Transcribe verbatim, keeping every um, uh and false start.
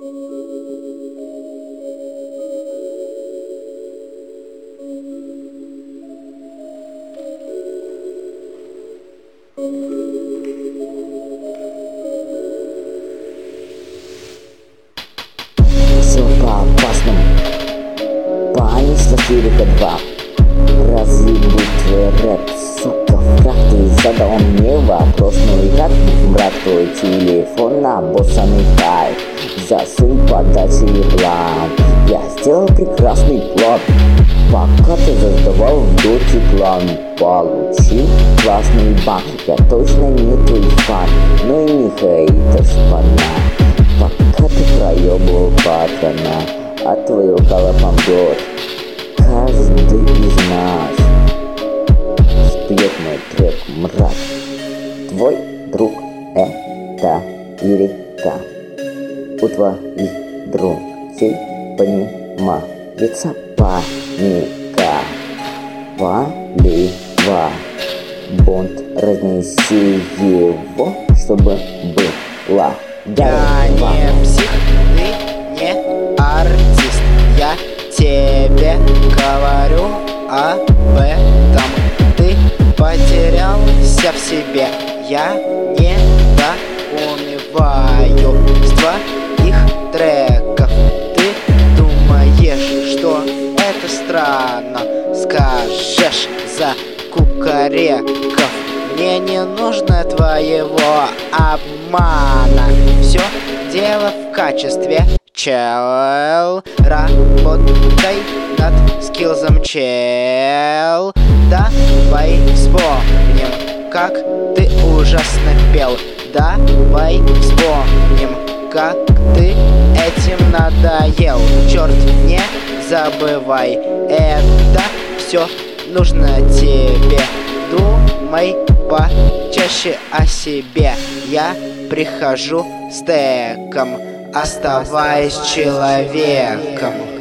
Все по опасному. Понеслась лирика два. Разъебут твой рэп, сука, враг. Ты задал мне вопрос, ну и как, брат, твой телефон на боссаный хай. Засунь подачи и план. Я сделал прекрасный план. Пока ты задавал в доте клан, получил классный бан. Я точно не твой фан, но и не хейтер шпана. Пока ты проебывал патрона, а твою колопом год. Каждый из нас спьет мой трек, мрак. Твой друг это лирика. У твоих друзей понимается паника. Полива бунт, разнеси его, чтобы было. Я не псих, ты не артист. Я тебе говорю об этом. Ты потерялся в себе. Я не доунываю с твоих треков. Ты думаешь, что это странно? Скажешь за кукареков. Мне не нужно твоего обмана. Все дело в качестве. Чел, работай над скиллзом, чел. Давай вспомним, как ты ужасно пел. Давай вспомним, как ты этим надоел. Черт, не забывай, это все нужно тебе. Думай почаще о себе. Я прихожу с теком. Оставаясь человеком.